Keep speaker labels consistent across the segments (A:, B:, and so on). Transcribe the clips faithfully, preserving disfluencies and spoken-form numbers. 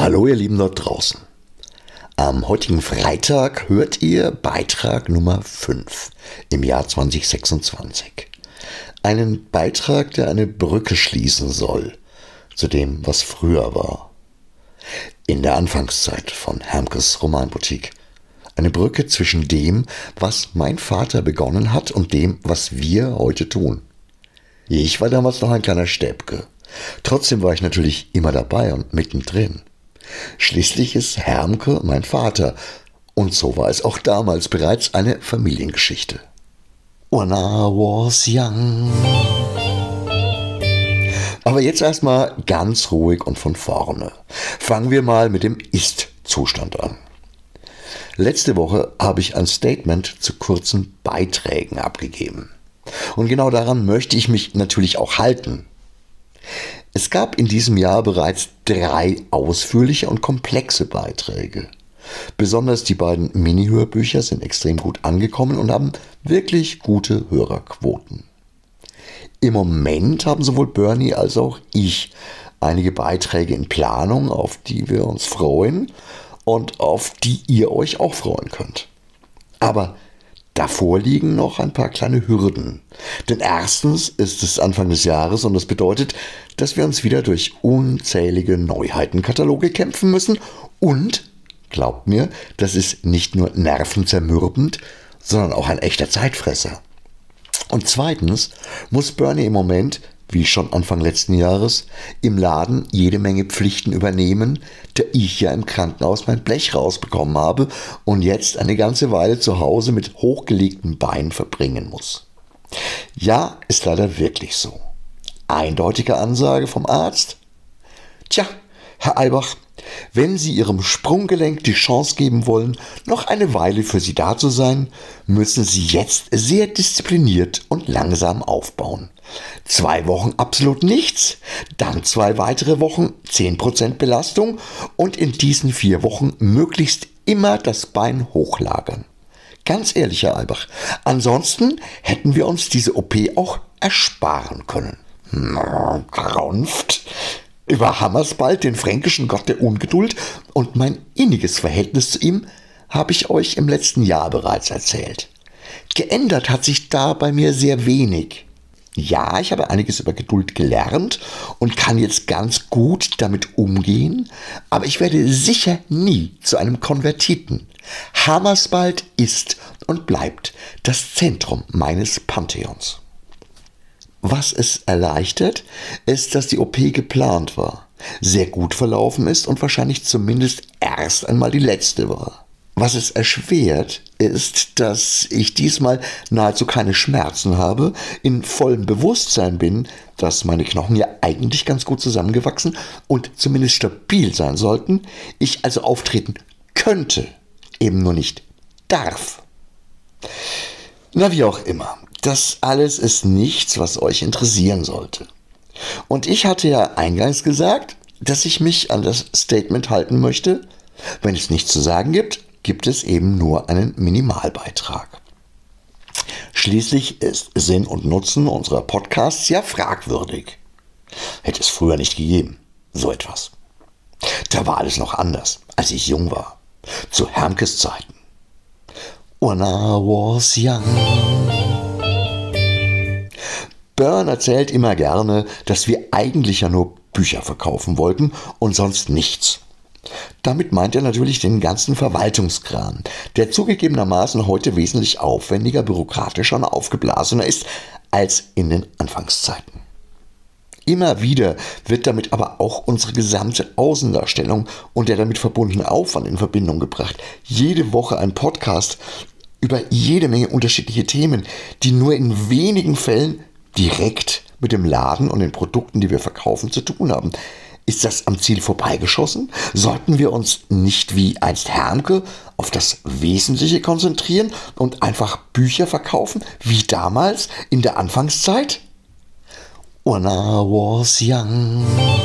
A: Hallo ihr Lieben dort draußen. Am heutigen Freitag hört ihr Beitrag Nummer fünf im Jahr zwanzig sechsundzwanzig. Einen Beitrag, der eine Brücke schließen soll zu dem, was früher war. In der Anfangszeit von Hermkes Romanboutique. Eine Brücke zwischen dem, was mein Vater begonnen hat und dem, was wir heute tun. Ich war damals noch ein kleiner Stäbke. Trotzdem war ich natürlich immer dabei und mittendrin. Schließlich ist Hermke mein Vater und so war es auch damals bereits eine Familiengeschichte. When I was young. Aber jetzt erstmal ganz ruhig und von vorne. Fangen wir mal mit dem Ist-Zustand an. Letzte Woche habe ich ein Statement zu kurzen Beiträgen abgegeben. Und genau daran möchte ich mich natürlich auch halten. Es gab in diesem Jahr bereits drei ausführliche und komplexe Beiträge. Besonders die beiden Mini-Hörbücher sind extrem gut angekommen und haben wirklich gute Hörerquoten. Im Moment haben sowohl Bernie als auch ich einige Beiträge in Planung, auf die wir uns freuen und auf die ihr euch auch freuen könnt. Aber davor liegen noch ein paar kleine Hürden. Denn erstens ist es Anfang des Jahres und das bedeutet, dass wir uns wieder durch unzählige Neuheitenkataloge kämpfen müssen und, glaubt mir, das ist nicht nur nervenzermürbend, sondern auch ein echter Zeitfresser. Und zweitens muss Bernie im Moment, wie schon Anfang letzten Jahres, im Laden jede Menge Pflichten übernehmen, da ich ja im Krankenhaus mein Blech rausbekommen habe und jetzt eine ganze Weile zu Hause mit hochgelegten Beinen verbringen muss. Ja, ist leider wirklich so. Eindeutige Ansage vom Arzt? Tja, Herr Albach, wenn Sie Ihrem Sprunggelenk die Chance geben wollen, noch eine Weile für Sie da zu sein, müssen Sie jetzt sehr diszipliniert und langsam aufbauen. Zwei Wochen absolut nichts, dann zwei weitere Wochen zehn Prozent Belastung und in diesen vier Wochen möglichst immer das Bein hochlagern. Ganz ehrlich, Herr Albach, ansonsten hätten wir uns diese O P auch ersparen können. Na, krampft. Über Hammersbald, den fränkischen Gott der Ungeduld und mein inniges Verhältnis zu ihm habe ich euch im letzten Jahr bereits erzählt. Geändert hat sich da bei mir sehr wenig. Ja, ich habe einiges über Geduld gelernt und kann jetzt ganz gut damit umgehen, aber ich werde sicher nie zu einem Konvertiten. Hammersbald ist und bleibt das Zentrum meines Pantheons. Was es erleichtert, ist, dass die O P geplant war, sehr gut verlaufen ist und wahrscheinlich zumindest erst einmal die letzte war. Was es erschwert, ist, dass ich diesmal nahezu keine Schmerzen habe, in vollem Bewusstsein bin, dass meine Knochen ja eigentlich ganz gut zusammengewachsen und zumindest stabil sein sollten, ich also auftreten könnte, eben nur nicht darf. Na, wie auch immer. Das alles ist nichts, was euch interessieren sollte. Und ich hatte ja eingangs gesagt, dass ich mich an das Statement halten möchte. Wenn es nichts zu sagen gibt, gibt es eben nur einen Minimalbeitrag. Schließlich ist Sinn und Nutzen unserer Podcasts ja fragwürdig. Hätte es früher nicht gegeben, so etwas. Da war alles noch anders, als ich jung war. Zu Hermkes Zeiten. When I was young. Bern erzählt immer gerne, dass wir eigentlich ja nur Bücher verkaufen wollten und sonst nichts. Damit meint er natürlich den ganzen Verwaltungskram, der zugegebenermaßen heute wesentlich aufwendiger, bürokratischer und aufgeblasener ist als in den Anfangszeiten. Immer wieder wird damit aber auch unsere gesamte Außendarstellung und der damit verbundene Aufwand in Verbindung gebracht. Jede Woche ein Podcast über jede Menge unterschiedliche Themen, die nur in wenigen Fällen direkt mit dem Laden und den Produkten, die wir verkaufen, zu tun haben. Ist das am Ziel vorbeigeschossen? Sollten wir uns nicht wie einst Hermke auf das Wesentliche konzentrieren und einfach Bücher verkaufen, wie damals in der Anfangszeit? When I was young.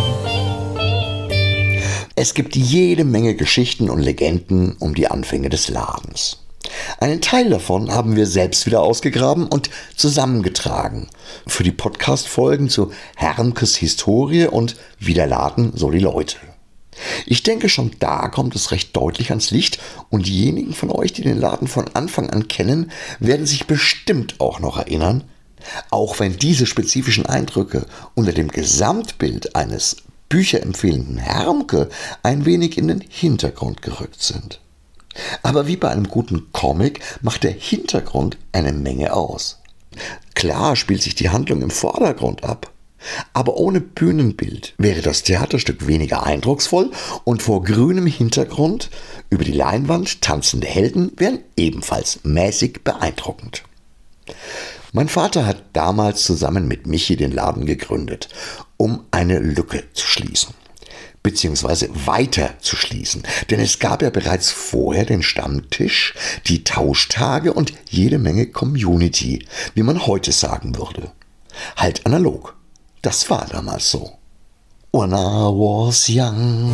A: Es gibt jede Menge Geschichten und Legenden um die Anfänge des Ladens. Einen Teil davon haben wir selbst wieder ausgegraben und zusammengetragen für die Podcast-Folgen zu Hermkes Historie und Wie der Laden, so die Leute. Ich denke, schon da kommt es recht deutlich ans Licht und diejenigen von euch, die den Laden von Anfang an kennen, werden sich bestimmt auch noch erinnern, auch wenn diese spezifischen Eindrücke unter dem Gesamtbild eines bücherempfehlenden Hermke ein wenig in den Hintergrund gerückt sind. Aber wie bei einem guten Comic macht der Hintergrund eine Menge aus. Klar spielt sich die Handlung im Vordergrund ab, aber ohne Bühnenbild wäre das Theaterstück weniger eindrucksvoll und vor grünem Hintergrund über die Leinwand tanzende Helden wären ebenfalls mäßig beeindruckend. Mein Vater hat damals zusammen mit Michi den Laden gegründet, um eine Lücke zu schließen. Beziehungsweise weiter zu schließen. Denn es gab ja bereits vorher den Stammtisch, die Tauschtage und jede Menge Community, wie man heute sagen würde. Halt analog. Das war damals so. When I was young.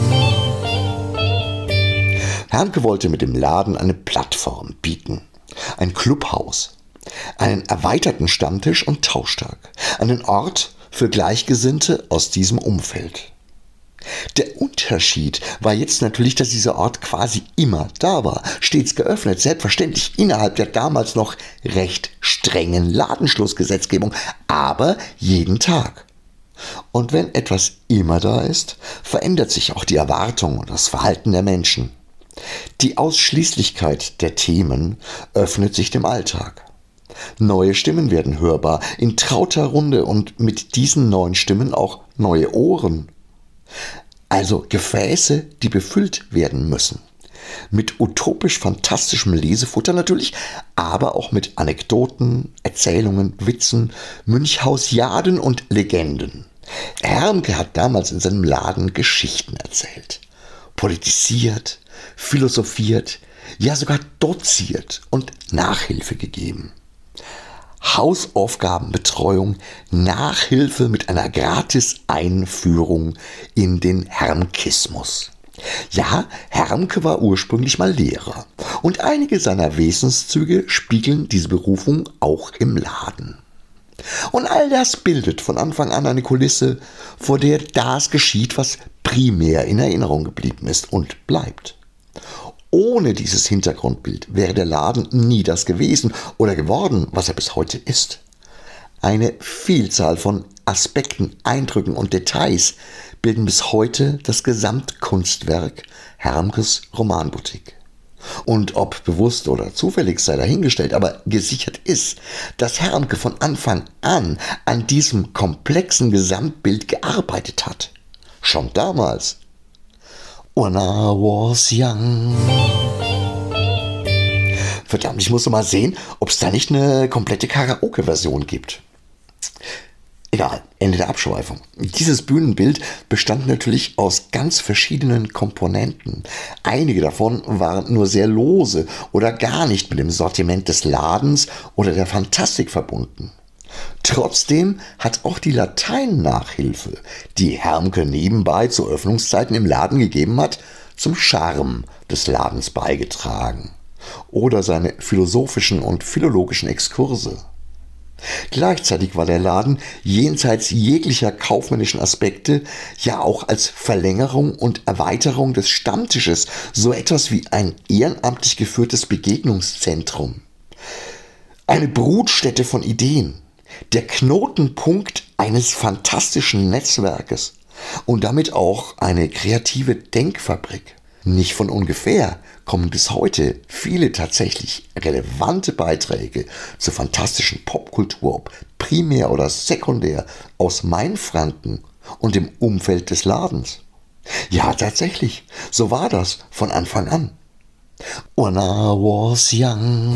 A: Hermke wollte mit dem Laden eine Plattform bieten. Ein Clubhaus. Einen erweiterten Stammtisch und Tauschtag. Einen Ort für Gleichgesinnte aus diesem Umfeld. Der Unterschied war jetzt natürlich, dass dieser Ort quasi immer da war, stets geöffnet, selbstverständlich innerhalb der damals noch recht strengen Ladenschlussgesetzgebung, aber jeden Tag. Und wenn etwas immer da ist, verändert sich auch die Erwartung und das Verhalten der Menschen. Die Ausschließlichkeit der Themen öffnet sich dem Alltag. Neue Stimmen werden hörbar, in trauter Runde und mit diesen neuen Stimmen auch neue Ohren. Also Gefäße, die befüllt werden müssen. Mit utopisch fantastischem Lesefutter natürlich, aber auch mit Anekdoten, Erzählungen, Witzen, Münchhausiaden und Legenden. Hermke hat damals in seinem Laden Geschichten erzählt, politisiert, philosophiert, ja sogar doziert und Nachhilfe gegeben. Hausaufgabenbetreuung, Nachhilfe mit einer Gratis-Einführung in den Hermkismus. Ja, Hermke war ursprünglich mal Lehrer und einige seiner Wesenszüge spiegeln diese Berufung auch im Laden. Und all das bildet von Anfang an eine Kulisse, vor der das geschieht, was primär in Erinnerung geblieben ist und bleibt. Ohne dieses Hintergrundbild wäre der Laden nie das gewesen oder geworden, was er bis heute ist. Eine Vielzahl von Aspekten, Eindrücken und Details bilden bis heute das Gesamtkunstwerk Hermkes Romanboutique. Und ob bewusst oder zufällig sei dahingestellt, aber gesichert ist, dass Hermke von Anfang an an diesem komplexen Gesamtbild gearbeitet hat. Schon damals. When I was young. Verdammt, ich muss noch mal sehen, ob es da nicht eine komplette Karaoke-Version gibt. Egal, Ende der Abschweifung. Dieses Bühnenbild bestand natürlich aus ganz verschiedenen Komponenten. Einige davon waren nur sehr lose oder gar nicht mit dem Sortiment des Ladens oder der Fantastik verbunden. Trotzdem hat auch die Latein-Nachhilfe, die Hermke nebenbei zu Öffnungszeiten im Laden gegeben hat, zum Charme des Ladens beigetragen. Oder seine philosophischen und philologischen Exkurse. Gleichzeitig war der Laden jenseits jeglicher kaufmännischen Aspekte ja auch als Verlängerung und Erweiterung des Stammtisches so etwas wie ein ehrenamtlich geführtes Begegnungszentrum. Eine Brutstätte von Ideen. Der Knotenpunkt eines fantastischen Netzwerkes und damit auch eine kreative Denkfabrik. Nicht von ungefähr kommen bis heute viele tatsächlich relevante Beiträge zur fantastischen Popkultur, ob primär oder sekundär, aus Mainfranken und dem Umfeld des Ladens. Ja, tatsächlich, so war das von Anfang an. When I was young.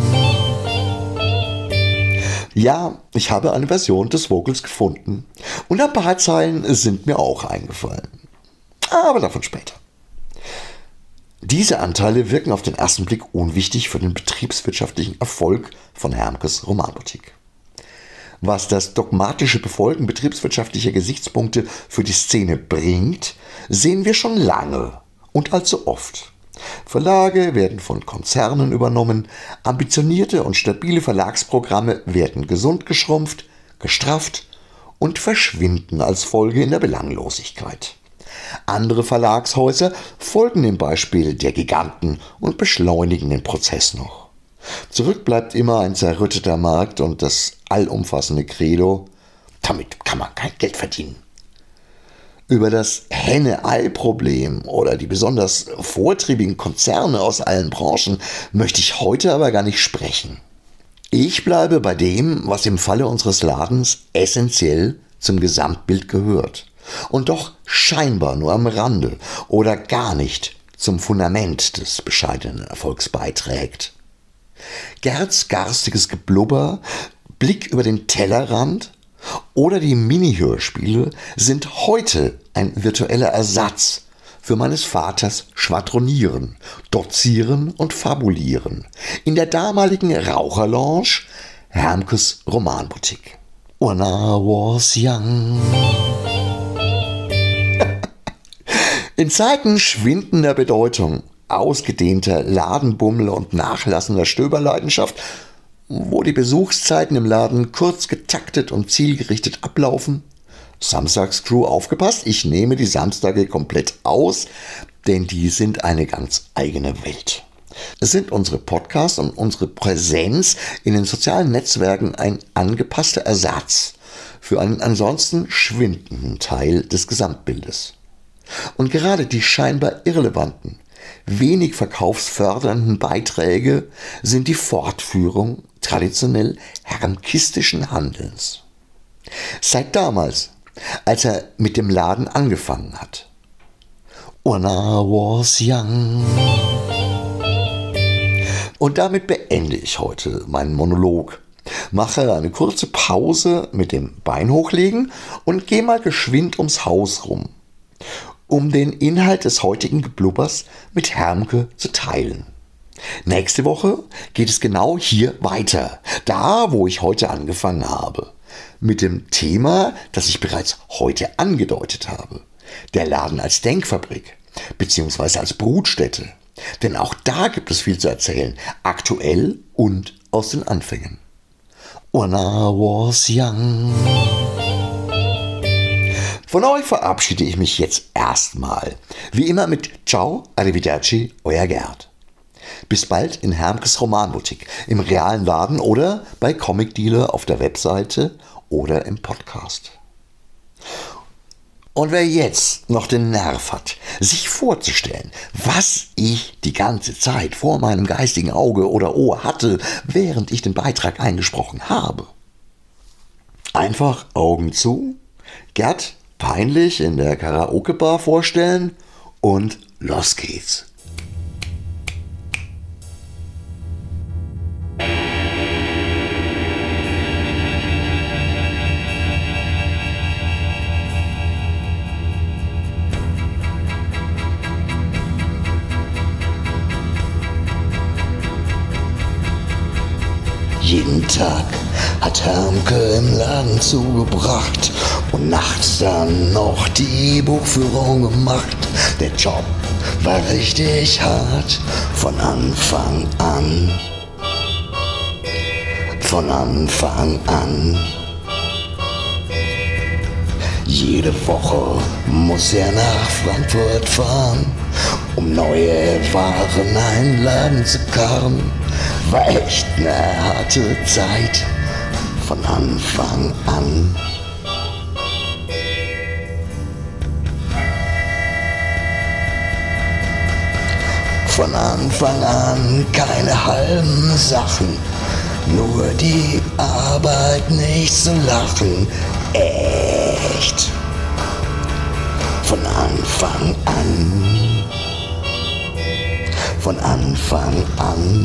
A: Ja, ich habe eine Version des Vocals gefunden und ein paar Zeilen sind mir auch eingefallen. Aber davon später. Diese Anteile wirken auf den ersten Blick unwichtig für den betriebswirtschaftlichen Erfolg von Hermkes Romanboutique. Was das dogmatische Befolgen betriebswirtschaftlicher Gesichtspunkte für die Szene bringt, sehen wir schon lange und allzu oft. Verlage werden von Konzernen übernommen, ambitionierte und stabile Verlagsprogramme werden gesund geschrumpft, gestrafft und verschwinden als Folge in der Belanglosigkeit. Andere Verlagshäuser folgen dem Beispiel der Giganten und beschleunigen den Prozess noch. Zurück bleibt immer ein zerrütteter Markt und das allumfassende Credo: damit kann man kein Geld verdienen. Über das Henne-Ei-Problem oder die besonders vortriebigen Konzerne aus allen Branchen möchte ich heute aber gar nicht sprechen. Ich bleibe bei dem, was im Falle unseres Ladens essentiell zum Gesamtbild gehört und doch scheinbar nur am Rande oder gar nicht zum Fundament des bescheidenen Erfolgs beiträgt. Gerds garstiges Geblubber, Blick über den Tellerrand oder die Mini-Hörspiele sind heute ein virtueller Ersatz für meines Vaters Schwadronieren, Dozieren und Fabulieren in der damaligen Raucherlounge Hermkes Romanboutique. When I was young. In Zeiten schwindender Bedeutung, ausgedehnter Ladenbummel und nachlassender Stöberleidenschaft, wo die Besuchszeiten im Laden kurz getaktet und zielgerichtet ablaufen. Samstagscrew, aufgepasst, ich nehme die Samstage komplett aus, denn die sind eine ganz eigene Welt. Es sind unsere Podcasts und unsere Präsenz in den sozialen Netzwerken ein angepasster Ersatz für einen ansonsten schwindenden Teil des Gesamtbildes. Und gerade die scheinbar irrelevanten, wenig verkaufsfördernden Beiträge sind die Fortführung traditionell hermkistischen Handelns. Seit damals, als er mit dem Laden angefangen hat. When I was young. Und damit beende ich heute meinen Monolog, mache eine kurze Pause mit dem Bein hochlegen und gehe mal geschwind ums Haus rum, um den Inhalt des heutigen Geblubbers mit Hermke zu teilen. Nächste Woche geht es genau hier weiter, da wo ich heute angefangen habe, mit dem Thema, das ich bereits heute angedeutet habe, der Laden als Denkfabrik bzw. als Brutstätte. Denn auch da gibt es viel zu erzählen, aktuell und aus den Anfängen. When I was young. Von euch verabschiede ich mich jetzt erstmal. Wie immer mit Ciao, Arrivederci, euer Gerd. Bis bald in Hermkes Romanboutique, im realen Laden oder bei Comic Dealer auf der Webseite oder im Podcast. Und wer jetzt noch den Nerv hat, sich vorzustellen, was ich die ganze Zeit vor meinem geistigen Auge oder Ohr hatte, während ich den Beitrag eingesprochen habe. Einfach Augen zu, Gerd peinlich in der Karaoke-Bar vorstellen und los geht's. Jeden Tag hat Hermke im Laden zugebracht und nachts dann noch die Buchführung gemacht. Der Job war richtig hart von Anfang an. Von Anfang an. Jede Woche muss er nach Frankfurt fahren, um neue Waren einladen zu karren. War echt eine harte Zeit von Anfang an. Von Anfang an keine halben Sachen, nur die Arbeit nicht zu lachen. Echt. Von Anfang an. Von Anfang an.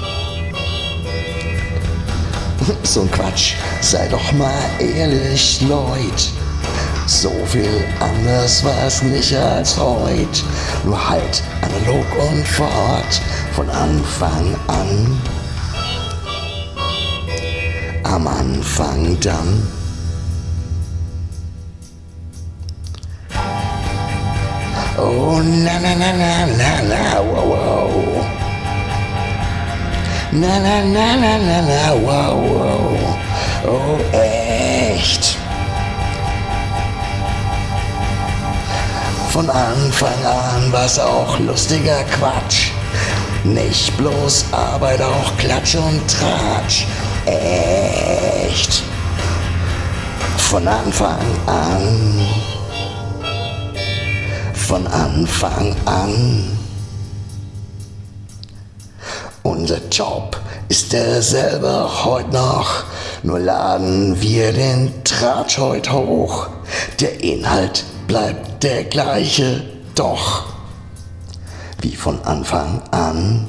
A: So ein Quatsch, sei doch mal ehrlich, Leute. So viel anders war's nicht als heute. Nur halt analog und fort, von Anfang an. Am Anfang dann. Oh, na na na na na na, wow, wow. Na na na na na na, wow, wow. Oh, echt. Von Anfang an war's auch lustiger Quatsch. Nicht bloß Arbeit, auch Klatsch und Tratsch. Echt. Von Anfang an. Von Anfang an. Unser Job ist derselbe heute noch, nur laden wir den Tratsch heute hoch. Der Inhalt bleibt der gleiche, doch wie von Anfang an.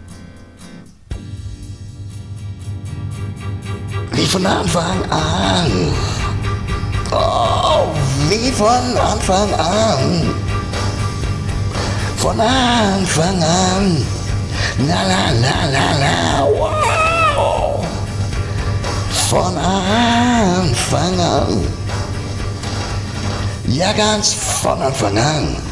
A: Wie von Anfang an. Oh, wie von Anfang an. Von Anfang an. La la la la la. Wow. Von Anfang an. Ja, ganz von Anfang an.